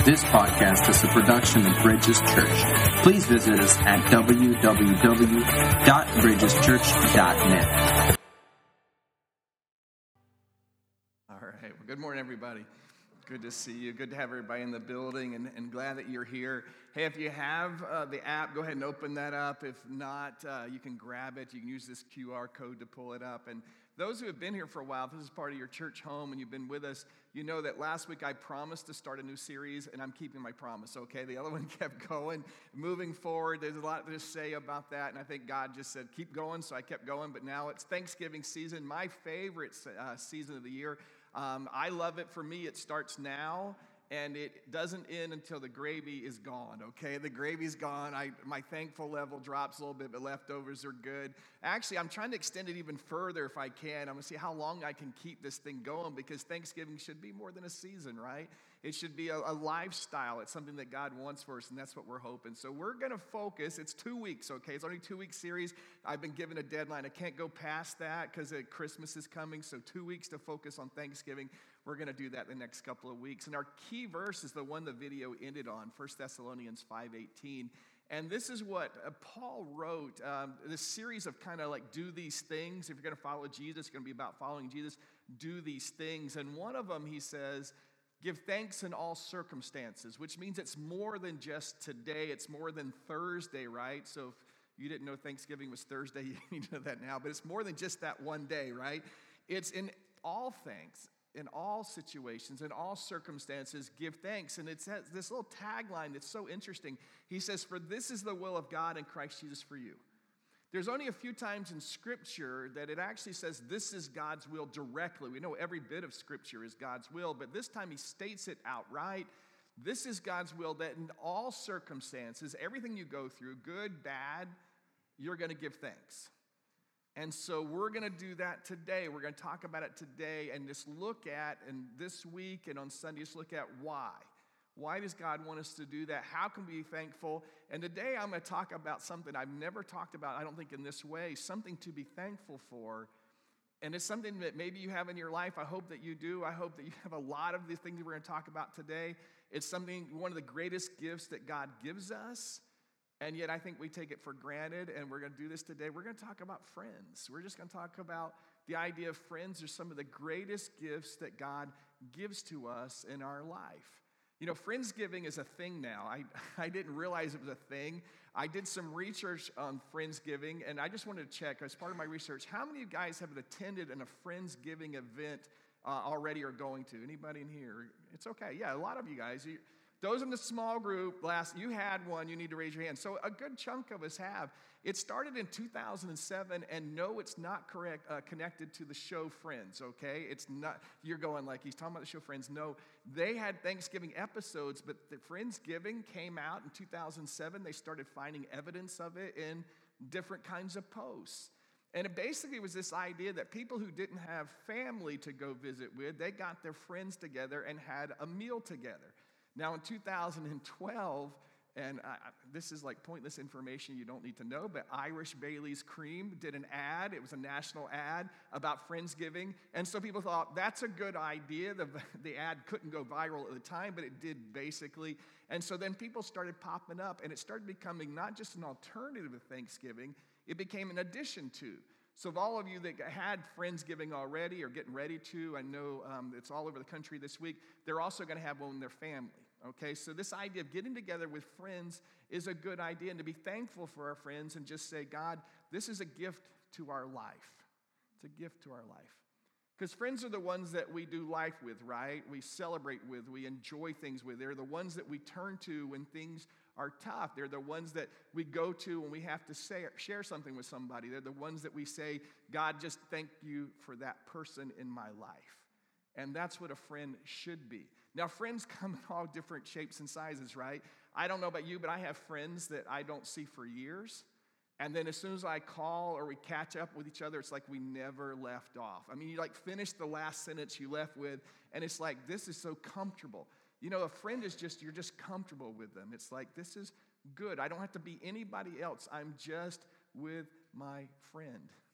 This podcast is a production of Bridges Church. Please visit us at www.bridgeschurch.net. All right. Well, good morning, everybody. Good to see you. Good to have everybody in the building, and glad that you're here. Hey, if you have the app, go ahead and open that up. If not, you can grab it. You can use this QR code to pull it up. And those who have been here for a while, if this is part of your church home and you've been with us, you know that last week I promised to start a new series, and I'm keeping my promise, okay? The other one kept going, moving forward. There's a lot to say about that, and I think God just said, keep going, so I kept going. But now it's Thanksgiving season, my favorite season of the year. I love it. For me, it starts now, and it doesn't end until the gravy is gone, okay? The gravy's gone. My thankful level drops a little bit, but leftovers are good. Actually, I'm trying to extend it even further if I can. I'm going to see how long I can keep this thing going, because Thanksgiving should be more than a season, right? It should be a lifestyle. It's something that God wants for us, and that's what we're hoping. So we're going to focus. It's 2 weeks, okay? It's only a 2-week series. I've been given a deadline. I can't go past that because Christmas is coming, so 2 weeks to focus on Thanksgiving. We're going to do that the next couple of weeks. And our key verse is the one the video ended on, 1 Thessalonians 5:18. And this is what Paul wrote, this series of kind of like do these things. If you're going to follow Jesus, it's going to be about following Jesus. Do these things. And one of them, he says, give thanks in all circumstances, which means it's more than just today. It's more than Thursday, right? So if you didn't know Thanksgiving was Thursday, you need to know that now. But it's more than just that one day, right? It's in all things, in all situations, in all circumstances, give thanks. And it says this little tagline that's so interesting. He says, for this is the will of God in Christ Jesus for you. There's only a few times in Scripture that it actually says this is God's will directly. We know every bit of Scripture is God's will, but this time he states it outright. This is God's will that in all circumstances, everything you go through, good, bad, you're going to give thanks. And so we're going to do that today. We're going to talk about it today and just look at, and this week and on Sunday, just look at why. Why does God want us to do that? How can we be thankful? And today I'm going to talk about something I've never talked about, I don't think in this way, something to be thankful for. And it's something that maybe you have in your life. I hope that you do. I hope that you have a lot of the things that we're going to talk about today. It's something, one of the greatest gifts that God gives us. And yet I think we take it for granted, and we're going to do this today. We're going to talk about friends. We're just going to talk about the idea of friends are some of the greatest gifts that God gives to us in our life. You know, Friendsgiving is a thing now. I didn't realize it was a thing. I did some research on Friendsgiving, and I just wanted to check, as part of my research, how many of you guys have attended a Friendsgiving event already or going to? Anybody in here? It's okay. Yeah, a lot of you guys. Those in the small group, you had one, you need to raise your hand. So a good chunk of us have. It started in 2007, and no, it's not connected to the show Friends, okay? It's not, you're going like, he's talking about the show Friends. No, they had Thanksgiving episodes, but the Friendsgiving came out in 2007. They started finding evidence of it in different kinds of posts. And it basically was this idea that people who didn't have family to go visit with, they got their friends together and had a meal together. Now, in 2012, and this is like pointless information you don't need to know, but Irish Bailey's Cream did an ad. It was a national ad about Friendsgiving. And so people thought, that's a good idea. The ad couldn't go viral at the time, but it did basically. And so then people started popping up, and it started becoming not just an alternative to Thanksgiving, it became an addition to. So of all of you that had Friendsgiving already or getting ready to, I know it's all over the country this week, they're also going to have one with their family. Okay, so this idea of getting together with friends is a good idea, and to be thankful for our friends and just say, God, this is a gift to our life. It's a gift to our life. Because friends are the ones that we do life with, right? We celebrate with, we enjoy things with. They're the ones that we turn to when things are tough. They're the ones that we go to when we have to share something with somebody. They're the ones that we say, God, just thank you for that person in my life. And that's what a friend should be. Now, friends come in all different shapes and sizes, right? I don't know about you, but I have friends that I don't see for years. And then as soon as I call or we catch up with each other, it's like we never left off. I mean, you like finish the last sentence you left with, and it's like, this is so comfortable. You know, a friend is just, you're just comfortable with them. It's like, this is good. I don't have to be anybody else. I'm just with my friend.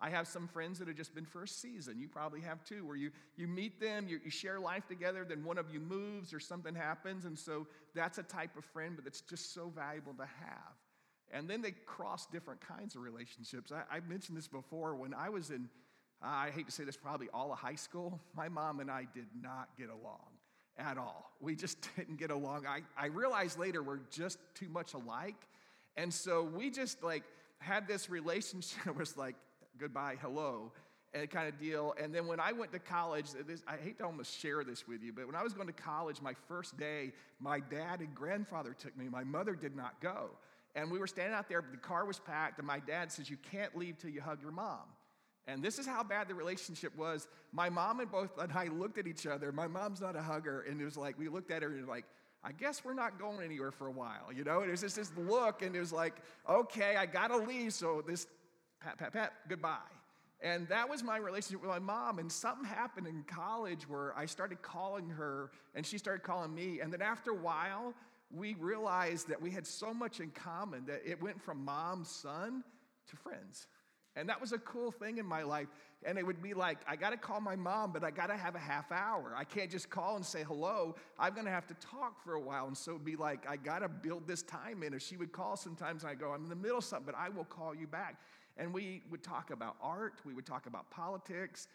I have some friends that have just been for a season. You probably have too, where you meet them, you share life together, then one of you moves or something happens, and so that's a type of friend, but it's just so valuable to have. And then they cross different kinds of relationships. I mentioned this before. When I was in, I hate to say this, probably all of high school, my mom and I did not get along at all. We just didn't get along. I realized later we're just too much alike. And so we just had this relationship that was like goodbye, hello, and kind of deal. And then when I went to college, I hate to almost share this with you, but when I was going to college, my first day, my dad and grandfather took me. My mother did not go. And we were standing out there, the car was packed, and my dad says, you can't leave till you hug your mom. And this is how bad the relationship was. My mom and I looked at each other. My mom's not a hugger, and it was like, we looked at her and it was like, I guess we're not going anywhere for a while, And it was just this look, and it was like, okay, I gotta leave, so this pat, goodbye. And that was my relationship with my mom, and something happened in college where I started calling her, and she started calling me, and then after a while, we realized that we had so much in common that it went from mom, son, to friends. And that was a cool thing in my life. And it would be like, I got to call my mom, but I got to have a half hour. I can't just call and say hello. I'm going to have to talk for a while. And so it'd be like, I got to build this time in. If she would call sometimes, and I go, I'm in the middle of something, but I will call you back. And we would talk about art. We would talk about politics.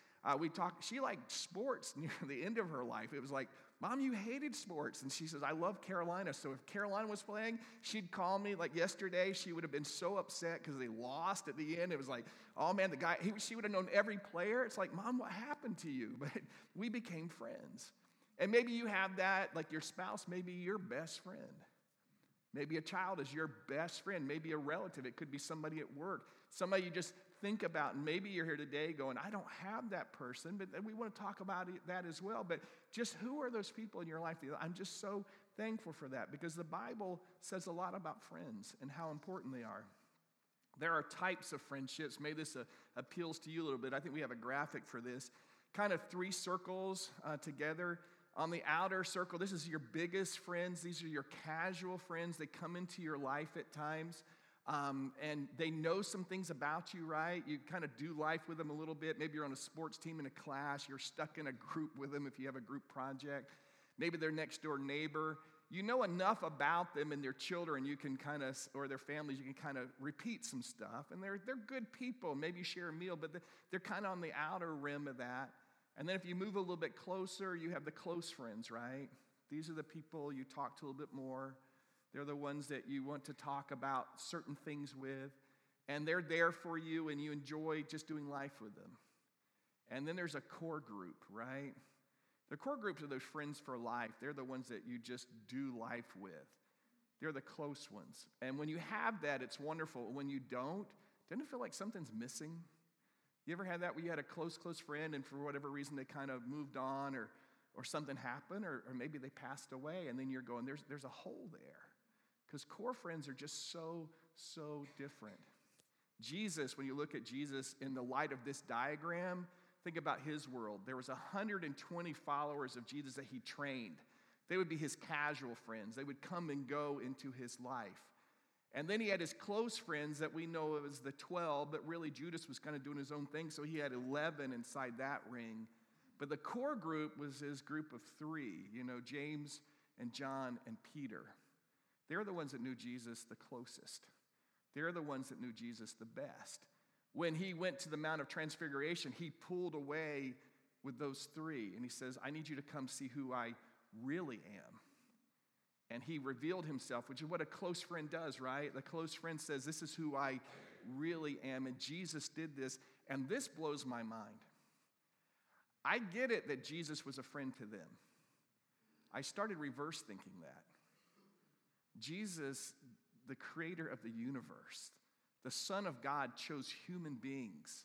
She liked sports near the end of her life. It was like, Mom, you hated sports. And she says, I love Carolina. So if Carolina was playing, she'd call me. Like yesterday, she would have been so upset because they lost at the end. It was like, oh man, she would have known every player. It's like, Mom, what happened to you? But we became friends. And maybe you have that, like your spouse may be your best friend. Maybe a child is your best friend. Maybe a relative. It could be somebody at work. Somebody you just think about, and maybe you're here today going, I don't have that person, but we want to talk about that as well. But just who are those people in your life? I'm just so thankful for that because the Bible says a lot about friends and how important they are. There are types of friendships. Maybe this appeals to you a little bit. I think we have a graphic for this. Kind of 3 circles together. On the outer circle, this is your biggest friends. These are your casual friends. They come into your life at times. And they know some things about you, right? You kind of do life with them a little bit. Maybe you're on a sports team in a class. You're stuck in a group with them if you have a group project. Maybe they're next door neighbor. You know enough about them and their children, you can kind of, or their families, you can kind of repeat some stuff. And they're good people. Maybe you share a meal, but they're kind of on the outer rim of that. And then if you move a little bit closer, you have the close friends, right? These are the people you talk to a little bit more. They're the ones that you want to talk about certain things with, and they're there for you, and you enjoy just doing life with them. And then there's a core group, right? The core groups are those friends for life. They're the ones that you just do life with. They're the close ones. And when you have that, it's wonderful. When you don't, doesn't it feel like something's missing? You ever had that where you had a close friend, and for whatever reason they kind of moved on, or something happened, or maybe they passed away, and then you're going, there's a hole there. Because core friends are just so different. Jesus, when you look at Jesus in the light of this diagram, think about his world. There was 120 followers of Jesus that he trained. They would be his casual friends. They would come and go into his life. And then he had his close friends that we know as the 12, but really Judas was kind of doing his own thing, so he had 11 inside that ring. But the core group was his group of 3, James and John and Peter. They're the ones that knew Jesus the closest. They're the ones that knew Jesus the best. When he went to the Mount of Transfiguration, he pulled away with those 3, and he says, I need you to come see who I really am. And he revealed himself, which is what a close friend does, right? The close friend says, this is who I really am, and Jesus did this, and this blows my mind. I get it that Jesus was a friend to them. I started reverse thinking that. Jesus, the creator of the universe, the Son of God, chose human beings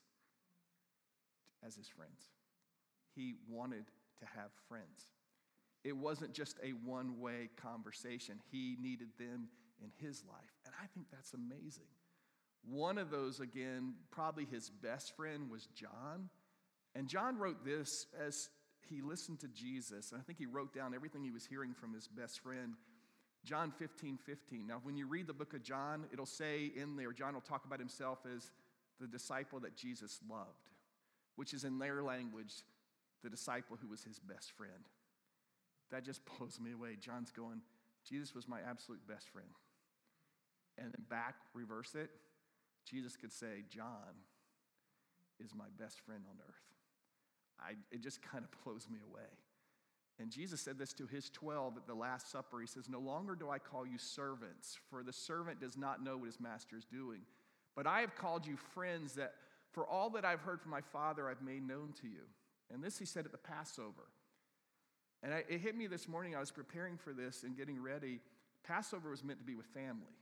as his friends. He wanted to have friends. It wasn't just a one-way conversation. He needed them in his life. And I think that's amazing. One of those, again, probably his best friend was John. And John wrote this as he listened to Jesus. And I think he wrote down everything he was hearing from his best friend. John 15:15. Now, when you read the book of John, it'll say in there, John will talk about himself as the disciple that Jesus loved, which is in their language, the disciple who was his best friend. That just blows me away. John's going, Jesus was my absolute best friend. And then back, reverse it, Jesus could say, John is my best friend on earth. It just kind of blows me away. And Jesus said this to his 12 at the Last Supper. He says, no longer do I call you servants, for the servant does not know what his master is doing. But I have called you friends, that for all that I've heard from my Father, I've made known to you. And this he said at the Passover. And it hit me this morning. I was preparing for this and getting ready. Passover was meant to be with family.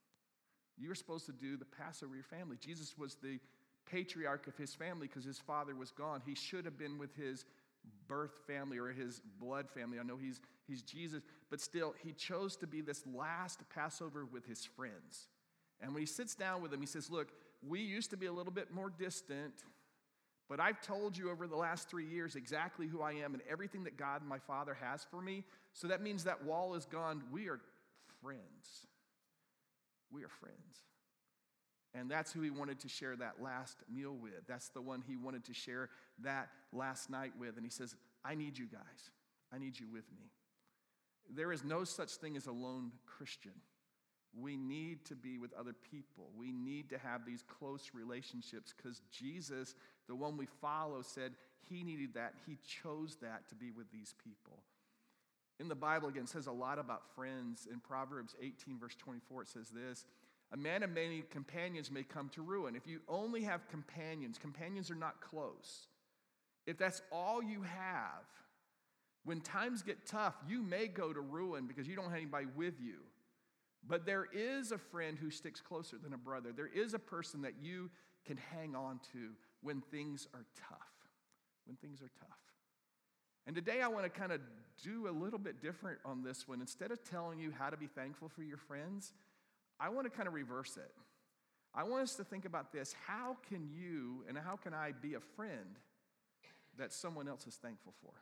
You were supposed to do the Passover with your family. Jesus was the patriarch of his family because his father was gone. He should have been with his birth family or his blood family. I know he's Jesus, but still, he chose to be this last Passover with his friends. And when he sits down with them, he says, look, we used to be a little bit more distant, but I've told you over the last 3 years exactly who I am and everything that God, my Father, has for me. So that means that wall is gone. We are friends. We are friends. And that's who he wanted to share that last meal with. That's the one he wanted to share that last night with. And he says, I need you guys. I need you with me. There is no such thing as a lone Christian. We need to be with other people. We need to have these close relationships because Jesus, the one we follow, said he needed that. He chose that to be with these people. In the Bible, again, it says a lot about friends. In Proverbs 18, verse 24, it says this, a man of many companions may come to ruin. If you only have companions, companions are not close. If that's all you have, when times get tough, you may go to ruin because you don't have anybody with you. But there is a friend who sticks closer than a brother. There is a person that you can hang on to when things are tough. When things are tough. And today I want to kind of do a little bit different on this one. Instead of telling you how to be thankful for your friends, I want to kind of reverse it. I want us to think about this. How can you and how can I be a friend that someone else is thankful for?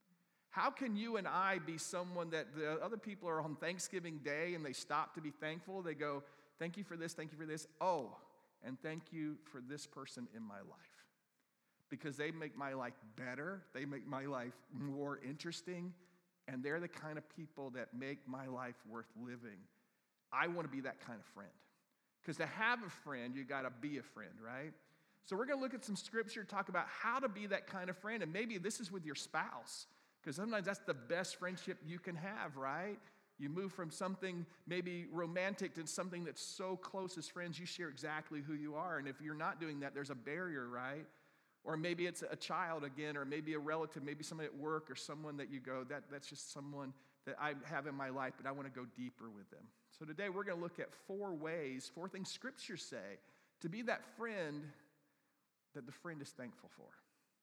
How can you and I be someone that the other people are on Thanksgiving Day and they stop to be thankful? They go, thank you for this, thank you for this. Oh, and thank you for this person in my life. Because they make my life better, they make my life more interesting, and they're the kind of people that make my life worth living. I want to be that kind of friend. Because to have a friend, you got to be a friend, right? So we're going to look at some scripture, talk about how to be that kind of friend. And maybe this is with your spouse. Because sometimes that's the best friendship you can have, right? You move from something maybe romantic to something that's so close as friends, you share exactly who you are. And if you're not doing that, there's a barrier, right? Or maybe it's a child again, or maybe a relative, maybe somebody at work or someone that you go, that's just someone that I have in my life, but I want to go deeper with them. So today we're going to look at 4 things scriptures say to be that friend that the friend is thankful for.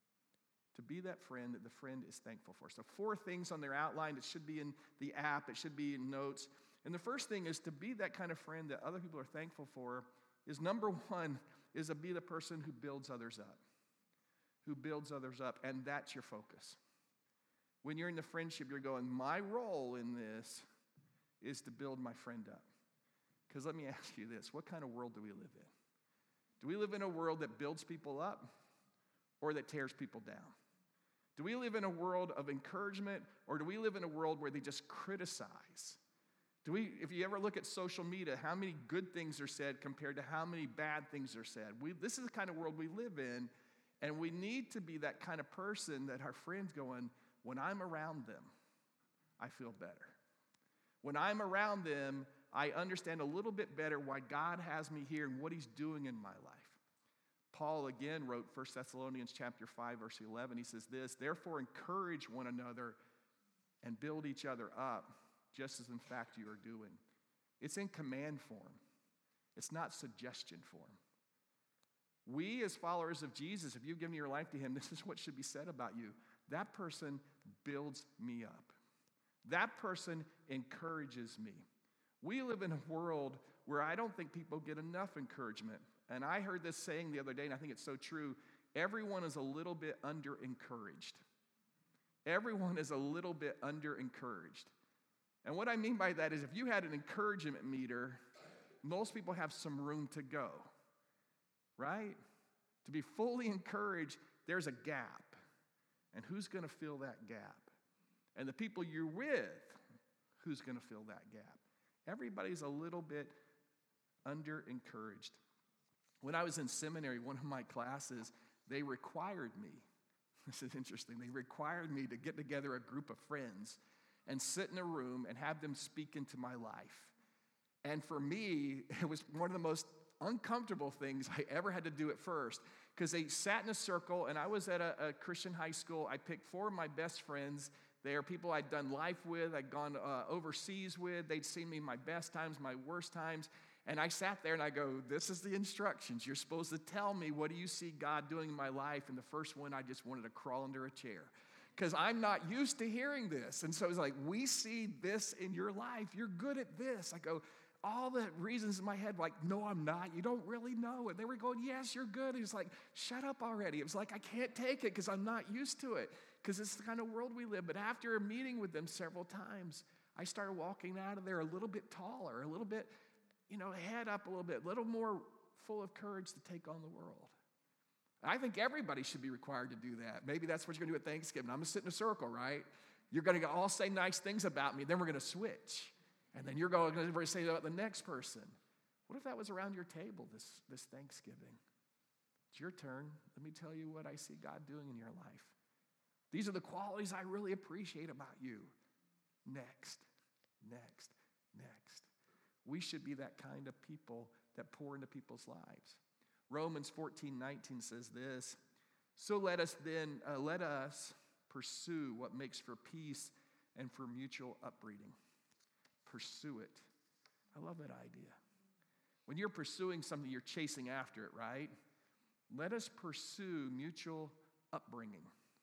To be that friend that the friend is thankful for. So 4 things on their outline. It should be in the app. It should be in notes. And the first thing is to be that kind of friend that other people are thankful for is number 1 is to be the person who builds others up. Who builds others up. And that's your focus. When you're in the friendship, you're going, my role in this is to build my friend up. Because let me ask you this. What kind of world do we live in? Do we live in a world that builds people up or that tears people down? Do we live in a world of encouragement, or do we live in a world where they just criticize? If you ever look at social media, how many good things are said compared to how many bad things are said? This is the kind of world we live in, and we need to be that kind of person that our friends going, when I'm around them, I feel better. When I'm around them, I understand a little bit better why God has me here and what he's doing in my life. Paul again wrote 1 Thessalonians chapter 5, verse 11. He says this, therefore encourage one another and build each other up, just as in fact you are doing. It's in command form. It's not suggestion form. We as followers of Jesus, if you've given your life to him, this is what should be said about you. That person builds me up. That person encourages me. We live in a world where I don't think people get enough encouragement. And I heard this saying the other day, and I think it's so true. Everyone is a little bit under-encouraged. Everyone is a little bit under-encouraged. And what I mean by that is if you had an encouragement meter, most people have some room to go. right? To be fully encouraged, there's a gap. And who's going to fill that gap? And the people you're with, who's going to fill that gap? Everybody's a little bit under-encouraged. When I was in seminary, one of my classes, they required me, this is interesting, they required me to get together a group of friends and sit in a room and have them speak into my life. And for me, it was one of the most uncomfortable things I ever had to do at first, because they sat in a circle, and I was at a Christian high school. I picked 4 of my best friends. They are people I'd done life with, I'd gone overseas with. They'd seen me my best times, my worst times. And I sat there and I go, this is the instructions. You're supposed to tell me, what do you see God doing in my life? And the first one, I just wanted to crawl under a chair, because I'm not used to hearing this. And so it's like, we see this in your life. You're good at this. I go, all the reasons in my head, like, no, I'm not. You don't really know. And they were going, yes, you're good. And it's like, shut up already. It was like, I can't take it because I'm not used to it, because it's the kind of world we live. But after meeting with them several times, I started walking out of there a little bit taller, a little bit, head up a little more full of courage to take on the world. I think everybody should be required to do that. Maybe that's what you're going to do at Thanksgiving. I'm going to sit in a circle, right? You're going to all say nice things about me. Then we're going to switch. And then you're going to say that about the next person. What if that was around your table this Thanksgiving? It's your turn. Let me tell you what I see God doing in your life. These are the qualities I really appreciate about you. Next. We should be that kind of people that pour into people's lives. Romans 14:19 says this, so let us pursue what makes for peace and for mutual upbringing. Pursue it. I love that idea. When you're pursuing something, you're chasing after it, right? Let us pursue mutual upbringing.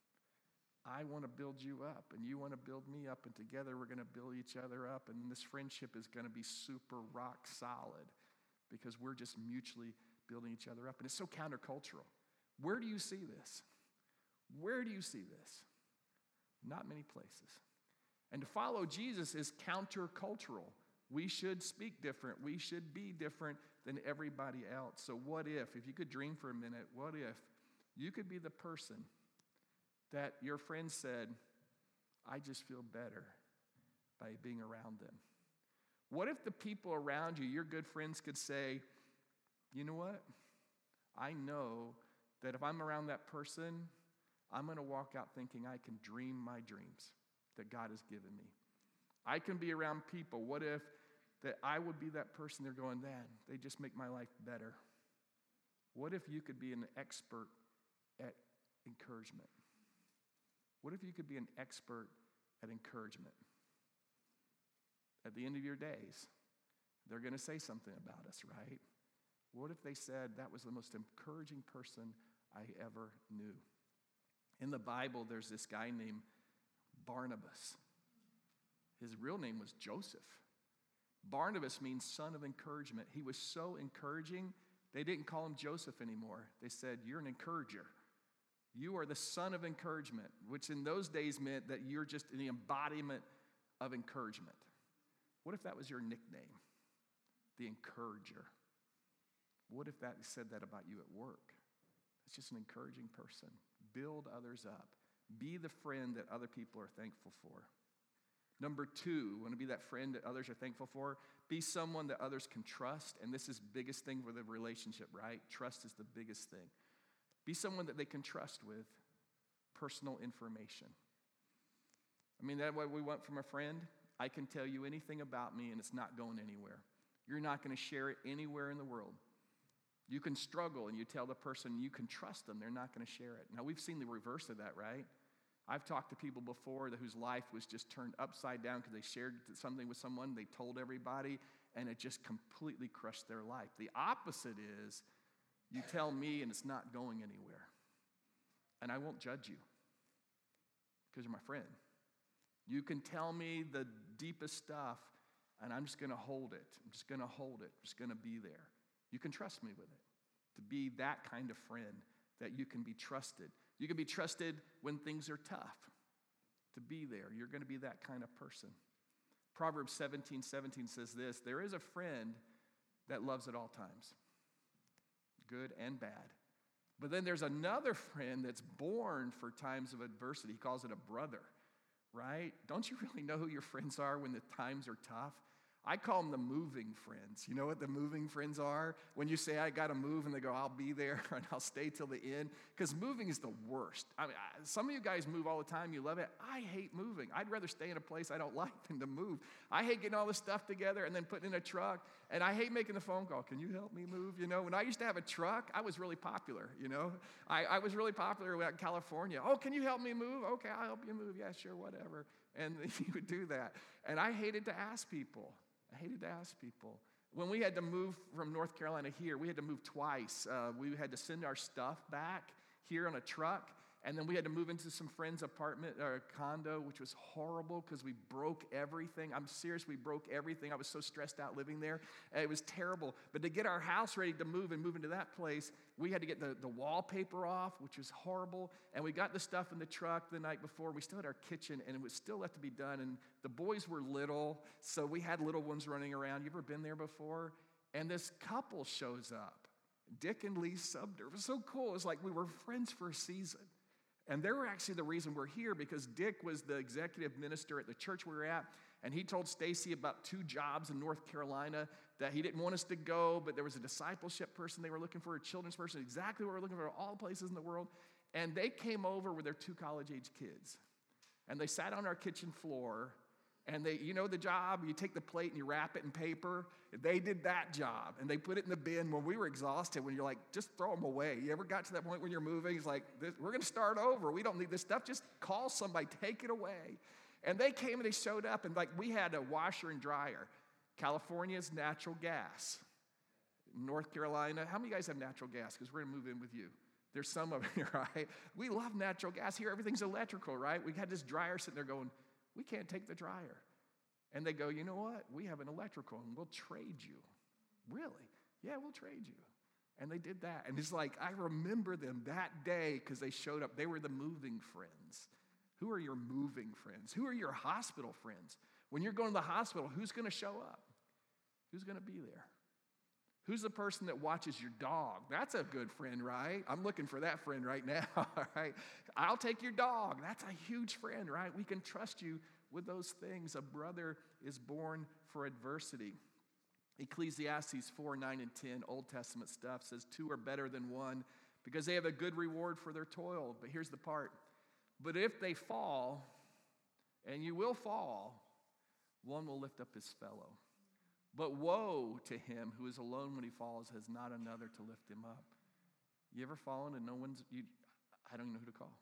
I want to build you up, and you want to build me up, and together we're going to build each other up, and this friendship is going to be super rock solid because we're just mutually building each other up. And it's so countercultural. Where do you see this? Where do you see this? Not many places. And to follow Jesus is countercultural. We should speak different. We should be different than everybody else. So what if you could dream for a minute, what if you could be the person that your friend said, I just feel better by being around them? What if the people around you, your good friends, could say, you know what? I know that if I'm around that person, I'm going to walk out thinking I can dream my dreams that God has given me. I can be around people. What if that I would be that person they're going, man, they just make my life better? What if you could be an expert at encouragement? What if you could be an expert at encouragement? At the end of your days, they're going to say something about us, right? What if they said that was the most encouraging person I ever knew? In the Bible, there's this guy named Barnabas. His real name was Joseph. Barnabas means son of encouragement. He was so encouraging, they didn't call him Joseph anymore. They said, you're an encourager. You are the son of encouragement, which in those days meant that you're just the embodiment of encouragement. What if that was your nickname? The encourager. What if that said that about you at work? It's just an encouraging person. Build others up. Be the friend that other people are thankful for. Number 2, want to be that friend that others are thankful for? Be someone that others can trust. And this is the biggest thing for the relationship, right? Trust is the biggest thing. Be someone that they can trust with personal information. I mean, that's what we want from a friend. I can tell you anything about me and it's not going anywhere. You're not going to share it anywhere in the world. You can struggle and you tell the person you can trust them, they're not going to share it. Now, we've seen the reverse of that, right? I've talked to people before whose life was just turned upside down because they shared something with someone, they told everybody, and it just completely crushed their life. The opposite is, you tell me and it's not going anywhere. And I won't judge you because you're my friend. You can tell me the deepest stuff and I'm just going to hold it. I'm just going to hold it. I'm just going to be there. You can trust me with it. To be that kind of friend that you can be trusted. You can be trusted when things are tough. To be there. You're going to be that kind of person. Proverbs 17:17 says this, there is a friend that loves at all times. good and bad. But then there's another friend that's born for times of adversity. He calls it a brother, right? Don't you really know who your friends are when the times are tough? I call them the moving friends. You know what the moving friends are? When you say, I got to move, and they go, I'll be there, and I'll stay till the end. Because moving is the worst. I mean, some of you guys move all the time. You love it. I hate moving. I'd rather stay in a place I don't like than to move. I hate getting all this stuff together and then putting in a truck. And I hate making the phone call. Can you help me move? You know, when I used to have a truck, I was really popular, you know. I was really popular out in California. Oh, can you help me move? Okay, I'll help you move. Yeah, sure, whatever. And he would do that. And I hated to ask people. When we had to move from North Carolina here, we had to move twice. We had to send our stuff back here on a truck, and then we had to move into some friend's apartment or condo, which was horrible because we broke everything. I'm serious, we broke everything. I was so stressed out living there. It was terrible. But to get our house ready to move and move into that place, we had to get the wallpaper off, which was horrible. And we got the stuff in the truck the night before. We still had our kitchen, and it was still left to be done. And the boys were little, so we had little ones running around. You ever been there before? And this couple shows up, Dick and Lee Subner. It was so cool. It was like we were friends for a season. And they were actually the reason we're here, because Dick was the executive minister at the church we were at, and he told Stacy about 2 jobs in North Carolina that he didn't want us to go, but there was a discipleship person they were looking for, a children's person, exactly what we're looking for, all places in the world. And they came over with their 2 college-age kids. And they sat on our kitchen floor, and they, you know the job, you take the plate and you wrap it in paper. They did that job, and they put it in the bin when we were exhausted, when you're like, just throw them away. You ever got to that point when you're moving? It's like, we're going to start over. We don't need this stuff. Just call somebody, take it away. And they came and they showed up, and like we had a washer and dryer. California's natural gas. North Carolina, how many of you guys have natural gas? Because we're going to move in with you. There's some of you, right? We love natural gas. Here, everything's electrical, right? We had this dryer sitting there going, we can't take the dryer. And they go, you know what? We have an electrical, and we'll trade you. Really? Yeah, we'll trade you. And they did that. And it's like, I remember them that day because they showed up. They were the moving friends. Who are your moving friends? Who are your hospital friends? When you're going to the hospital, who's going to show up? Who's going to be there? Who's the person that watches your dog? That's a good friend, right? I'm looking for that friend right now, right? I'll take your dog. That's a huge friend, right? We can trust you with those things. A brother is born for adversity. Ecclesiastes 4, 9, and 10, Old Testament stuff, says 2 are better than 1 because they have a good reward for their toil. But here's the part. But if they fall, and you will fall, one will lift up his fellow. But woe to him who is alone when he falls, has not another to lift him up. You ever fallen and I don't even know who to call.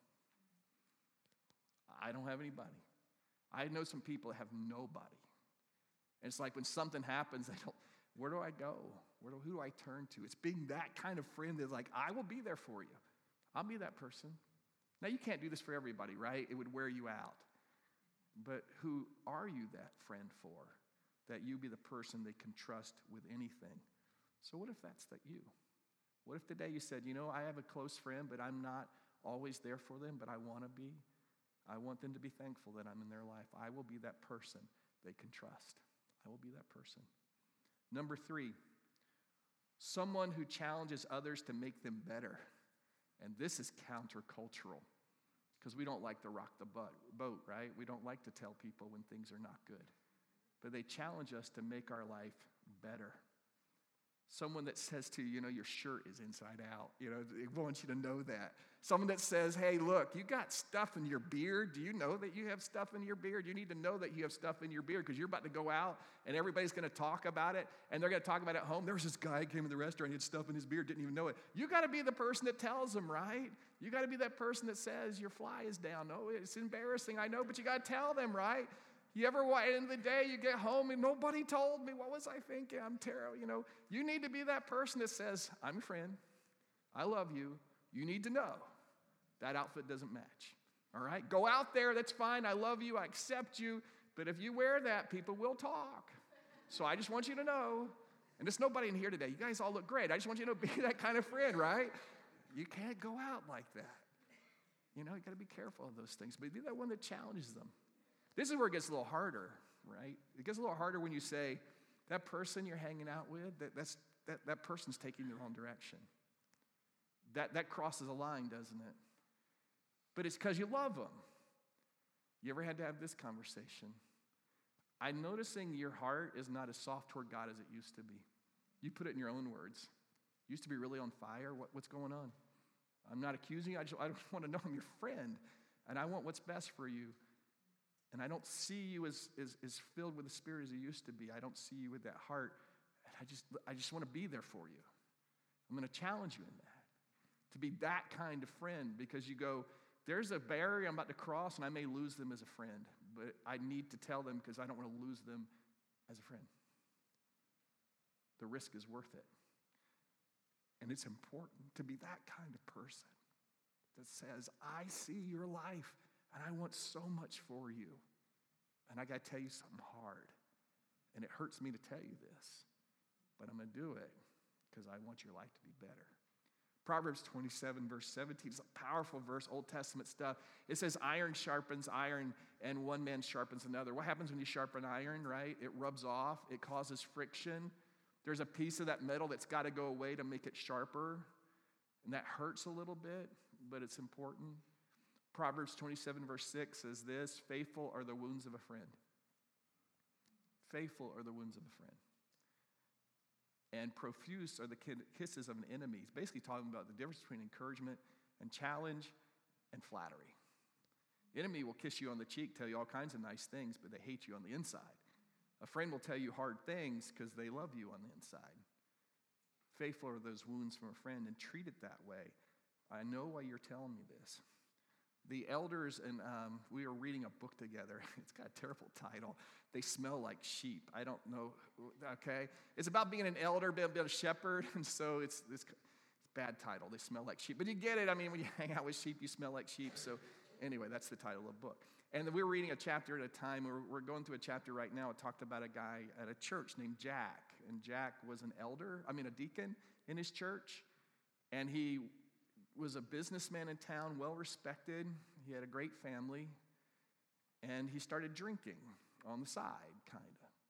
I don't have anybody. I know some people that have nobody. And it's like when something happens, they don't, where do I go? Who do I turn to? It's being that kind of friend that's like, I will be there for you. I'll be that person. Now, you can't do this for everybody, right? It would wear you out. But who are you that friend for? That you be the person they can trust with anything. So what if that's that you? What if today you said, you know, I have a close friend, but I'm not always there for them, but I want to be. I want them to be thankful that I'm in their life. I will be that person they can trust. I will be that person. Number 3, someone who challenges others to make them better. And this is countercultural because we don't like to rock the boat, right? We don't like to tell people when things are not good. But they challenge us to make our life better. Someone that says to you, you know, your shirt is inside out. You know, they want you to know that. Someone that says, hey, look, you got stuff in your beard. Do you know that you have stuff in your beard? You need to know that you have stuff in your beard because you're about to go out and everybody's going to talk about it and they're going to talk about it at home. There was this guy who came in the restaurant, he had stuff in his beard, didn't even know it. You got to be the person that tells them, right? You got to be that person that says your fly is down. No, it's embarrassing, I know, but you got to tell them, right? You ever, at the end of the day, you get home and nobody told me. What was I thinking? I'm terrible. You know, you need to be that person that says, I'm your friend. I love you. You need to know that outfit doesn't match. All right? Go out there. That's fine. I love you. I accept you. But if you wear that, people will talk. So I just want you to know. And there's nobody in here today. You guys all look great. I just want you to be that kind of friend, right? You can't go out like that. You know, you got to be careful of those things. But be that one that challenges them. This is where it gets a little harder, right? It gets a little harder when you say, that person you're hanging out with, that person's taking you the wrong direction. That crosses a line, doesn't it? But it's because you love them. You ever had to have this conversation? I'm noticing your heart is not as soft toward God as it used to be. You put it in your own words. You used to be really on fire. What's going on? I'm not accusing you. I just want to know I'm your friend, and I want what's best for you. And I don't see you as filled with the Spirit as you used to be. I don't see you with that heart. And I just want to be there for you. I'm going to challenge you in that, to be that kind of friend, because you go, there's a barrier I'm about to cross, and I may lose them as a friend, but I need to tell them because I don't want to lose them as a friend. The risk is worth it. And it's important to be that kind of person that says, I see your life, and I want so much for you. And I got to tell you something hard. And it hurts me to tell you this, but I'm going to do it because I want your life to be better. Proverbs 27, verse 17 is a powerful verse, Old Testament stuff. It says, iron sharpens iron, and one man sharpens another. What happens when you sharpen iron, right? It rubs off. It causes friction. There's a piece of that metal that's got to go away to make it sharper. And that hurts a little bit, but it's important. Proverbs 27, verse 6 says this, faithful are the wounds of a friend. Faithful are the wounds of a friend. And profuse are the kisses of an enemy. He's basically talking about the difference between encouragement and challenge and flattery. The enemy will kiss you on the cheek, tell you all kinds of nice things, but they hate you on the inside. A friend will tell you hard things because they love you on the inside. Faithful are those wounds from a friend, and treat it that way. I know why you're telling me this. The elders, and we were reading a book together. It's got a terrible title. They Smell Like Sheep. I don't know, okay? It's about being an elder, being a shepherd, and so it's bad title. They smell like sheep. But you get it. I mean, when you hang out with sheep, you smell like sheep. So anyway, that's the title of the book. And we were reading a chapter at a time. We're going through a chapter right now. It talked about a guy at a church named Jack. And Jack was a deacon in his church. And he was a businessman in town, well-respected. He had a great family. And he started drinking on the side, kind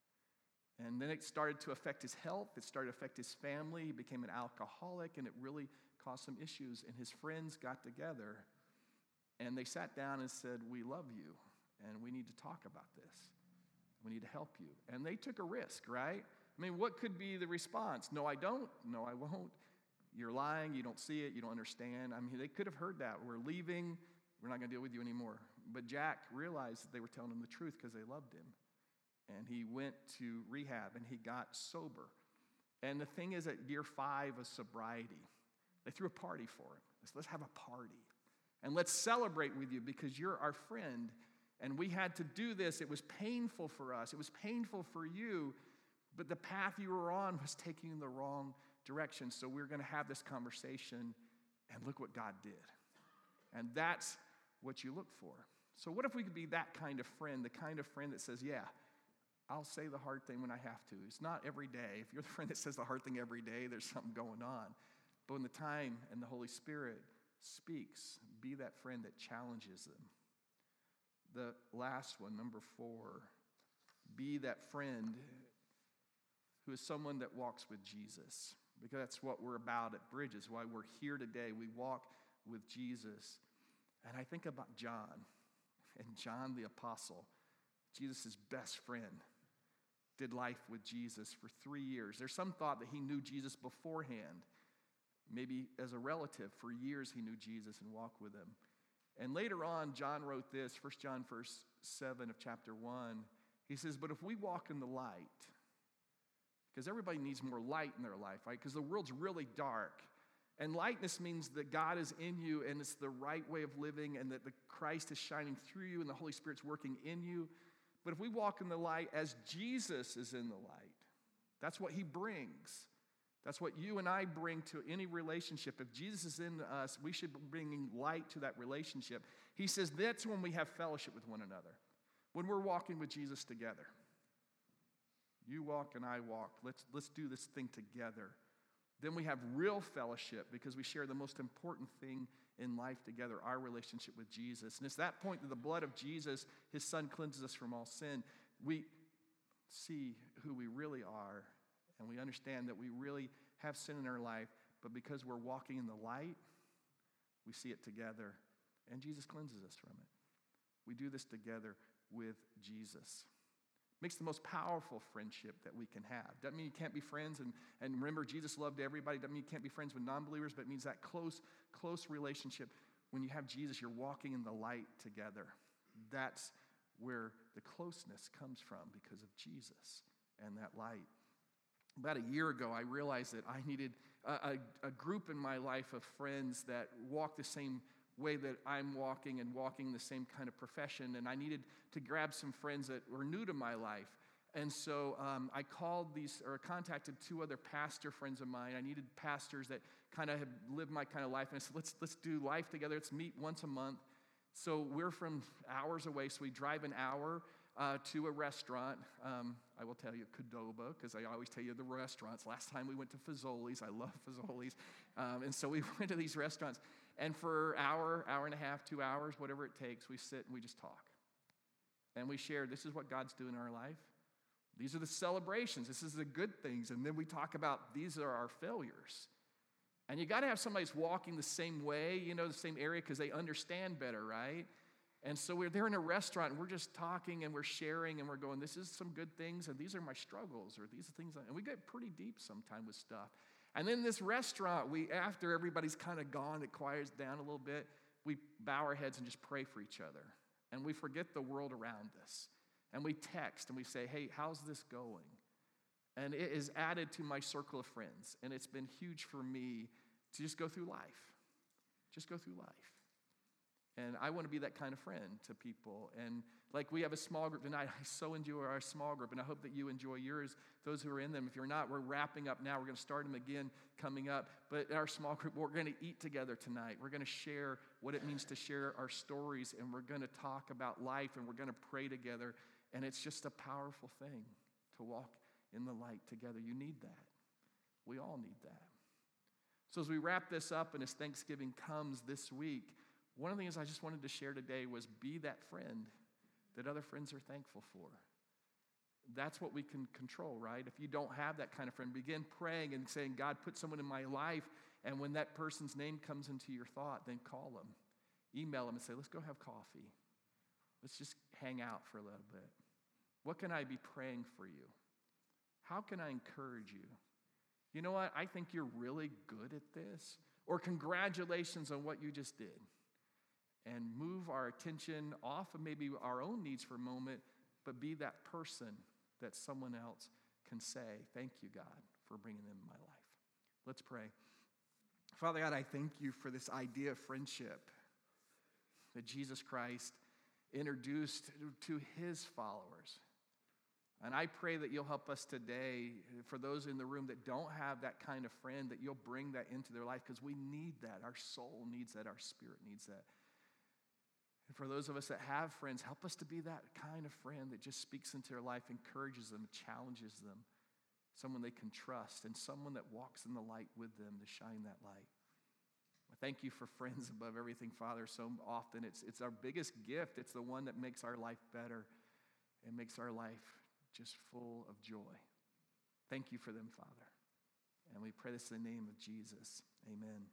of. And then it started to affect his health. It started to affect his family. He became an alcoholic, and it really caused some issues. And his friends got together, and they sat down and said, we love you, and we need to talk about this. We need to help you. And they took a risk, right? I mean, what could be the response? No, I don't. No, I won't. You're lying. You don't see it. You don't understand. I mean, they could have heard that. We're leaving. We're not going to deal with you anymore. But Jack realized that they were telling him the truth because they loved him. And he went to rehab, and he got sober. And the thing is, at year 5 of sobriety, they threw a party for him. They said, let's have a party. And let's celebrate with you because you're our friend. And we had to do this. It was painful for us. It was painful for you. But the path you were on was taking you in the wrong direction. So we're going to have this conversation, and look what God did. And that's what you look for. So what if we could be that kind of friend, the kind of friend that says, yeah, I'll say the hard thing when I have to. It's not every day. If you're the friend that says the hard thing every day, there's something going on. But when the time and the Holy Spirit speaks, be that friend that challenges them. The last one, number 4, be that friend who is someone that walks with Jesus. Because that's what we're about at Bridges, why we're here today. We walk with Jesus. And I think about John, and John the Apostle, Jesus' best friend, did life with Jesus for 3 years. There's some thought that he knew Jesus beforehand. Maybe as a relative, for years he knew Jesus and walked with him. And later on, John wrote this, 1 John verse 7 of chapter 1. He says, but if we walk in the light, because everybody needs more light in their life, right? Because the world's really dark. And lightness means that God is in you, and it's the right way of living, and that the Christ is shining through you, and the Holy Spirit's working in you. But if we walk in the light as Jesus is in the light, that's what he brings. That's what you and I bring to any relationship. If Jesus is in us, we should be bringing light to that relationship. He says that's when we have fellowship with one another, when we're walking with Jesus together. You walk and I walk. Let's do this thing together. Then we have real fellowship because we share the most important thing in life together, our relationship with Jesus. And it's that point that the blood of Jesus, his son, cleanses us from all sin. We see who we really are, and we understand that we really have sin in our life, but because we're walking in the light, We see it together, and Jesus cleanses us from it. We do this together with Jesus. Makes the most powerful friendship that we can have. Doesn't mean you can't be friends, and remember, Jesus loved everybody. Doesn't mean you can't be friends with non-believers, but it means that close relationship. When you have Jesus, you're walking in the light together. That's where the closeness comes from, because of Jesus and that light. About a year ago, I realized that I needed a group in my life of friends that walk the same way that I'm walking and walking the same kind of profession, and I needed to grab some friends that were new to my life. And so I contacted two other pastor friends of mine. I needed pastors that kind of had lived my kind of life, and I said, let's do life together. Let's meet once a month. So we're from hours away, so we drive an hour to a restaurant. I will tell you Qdoba, because I always tell you the restaurants. Last time we went to Fazoli's. I love Fazoli's. And so we went to these restaurants. And for hour and a half, 2 hours, whatever it takes, we sit and we just talk. And we share, this is what God's doing in our life. These are the celebrations. This is the good things. And then we talk about these are our failures. And you got to have somebody who's walking the same way, the same area, because they understand better, right? And so we're there in a restaurant, and we're just talking, and we're sharing, and we're going, this is some good things, and these are my struggles, or these are things, and we get pretty deep sometimes with stuff. And then this restaurant, after everybody's kind of gone, it quiets down a little bit, we bow our heads and just pray for each other. And we forget the world around us. And we text, and we say, hey, how's this going? And it is added to my circle of friends. And it's been huge for me to just go through life. Just go through life. And I want to be that kind of friend to people. And like we have a small group tonight. I so enjoy our small group, and I hope that you enjoy yours, those who are in them. If you're not, we're wrapping up now. We're going to start them again coming up. But in our small group, we're going to eat together tonight. We're going to share what it means to share our stories, and we're going to talk about life, and we're going to pray together. And it's just a powerful thing to walk in the light together. You need that. We all need that. So as we wrap this up, and as Thanksgiving comes this week, one of the things I just wanted to share today was be that friend that other friends are thankful for. That's what we can control, right? If you don't have that kind of friend, begin praying and saying, God, put someone in my life, and when that person's name comes into your thought, then call them. Email them and say, let's go have coffee. Let's just hang out for a little bit. What can I be praying for you? How can I encourage you? You know what? I think you're really good at this. Or congratulations on what you just did. And move our attention off of maybe our own needs for a moment, but be that person that someone else can say, thank you, God, for bringing them in my life. Let's pray. Father God, I thank you for this idea of friendship that Jesus Christ introduced to his followers. And I pray that you'll help us today, for those in the room that don't have that kind of friend, that you'll bring that into their life, because we need that. Our soul needs that. Our spirit needs that. And for those of us that have friends, help us to be that kind of friend that just speaks into their life, encourages them, challenges them, someone they can trust, and someone that walks in the light with them to shine that light. I thank you for friends above everything, Father. So often it's our biggest gift. It's the one that makes our life better and makes our life just full of joy. Thank you for them, Father. And we pray this in the name of Jesus. Amen.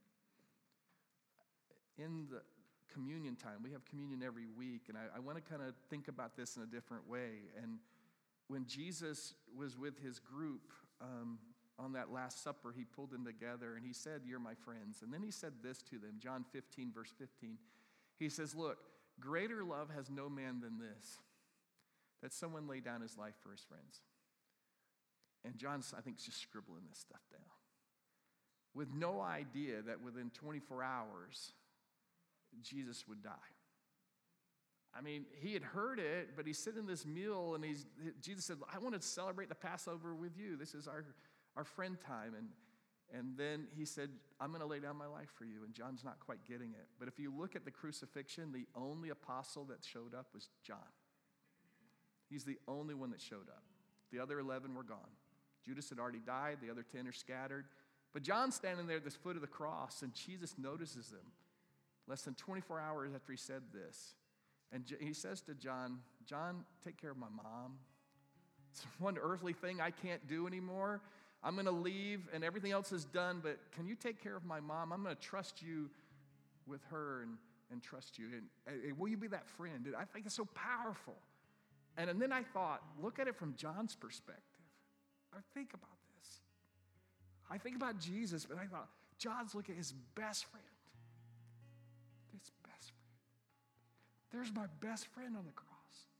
In the communion time, we have communion every week, and I want to kind of think about this in a different way. And when Jesus was with his group on that Last Supper, he pulled them together, and he said, you're my friends. And then he said this to them, John 15, verse 15. He says, look, greater love has no man than this, that someone lay down his life for his friends. And John's, I think, is just scribbling this stuff down, with no idea that within 24 hours, Jesus would die. I mean, he had heard it, but he's sitting in this meal, and Jesus said, I want to celebrate the Passover with you. This is our friend time. And then he said, I'm going to lay down my life for you. And John's not quite getting it. But if you look at the crucifixion, the only apostle that showed up was John. He's the only one that showed up. The other 11 were gone. Judas had already died. The other 10 are scattered. But John's standing there at the foot of the cross, and Jesus notices him less than 24 hours after he said this. And he says to John, John, take care of my mom. It's one earthly thing I can't do anymore. I'm going to leave, and everything else is done, but can you take care of my mom? I'm going to trust you with her and trust you? And will you be that friend? And I think it's so powerful. And then I thought, look at it from John's perspective. I think about this. I think about Jesus, but I thought, John's looking at his best friend. His best friend. There's my best friend on the cross.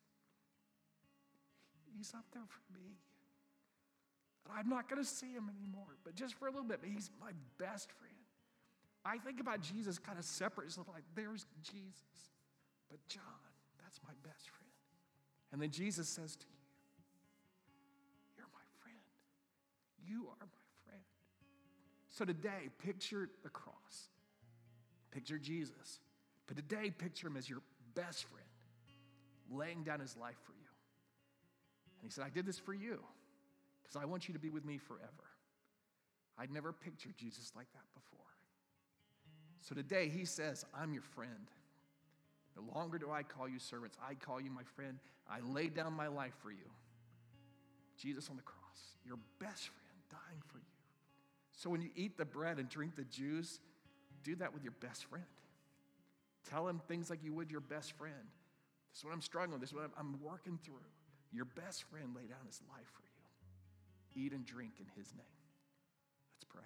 He's up there for me. And I'm not going to see him anymore, but just for a little bit, but he's my best friend. I think about Jesus kind of separate. It's like, there's Jesus. But John, that's my best friend. And then Jesus says to you, you're my friend. You are my friend. So today, picture the cross. Picture Jesus. But today, picture him as your best friend, laying down his life for you. And he said, I did this for you because I want you to be with me forever. I'd never pictured Jesus like that before. So today, he says, I'm your friend. No longer do I call you servants. I call you my friend. I laid down my life for you. Jesus on the cross, your best friend dying for you. So when you eat the bread and drink the juice, do that with your best friend. Tell him things like you would your best friend. This is what I'm struggling with. This is what I'm working through. Your best friend laid down his life for you. Eat and drink in his name. Let's pray.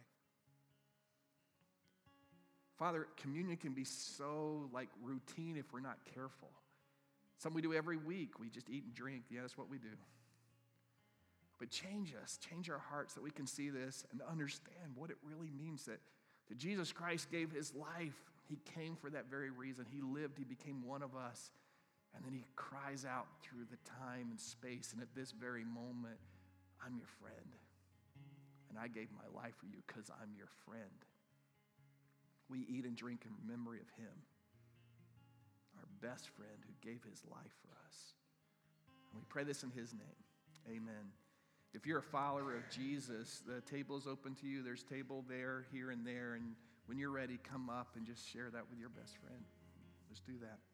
Father, communion can be so routine if we're not careful. Something we do every week. We just eat and drink. Yeah, that's what we do. But change us, change our hearts so that we can see this and understand what it really means that Jesus Christ gave his life. He came for that very reason. He lived, he became one of us. And then he cries out through the time and space. And at this very moment, I'm your friend. And I gave my life for you because I'm your friend. We eat and drink in memory of him, our best friend who gave his life for us. And we pray this in his name. Amen. If you're a follower of Jesus, the table is open to you. There's table there, here, and there. And when you're ready, come up and just share that with your best friend. Let's do that.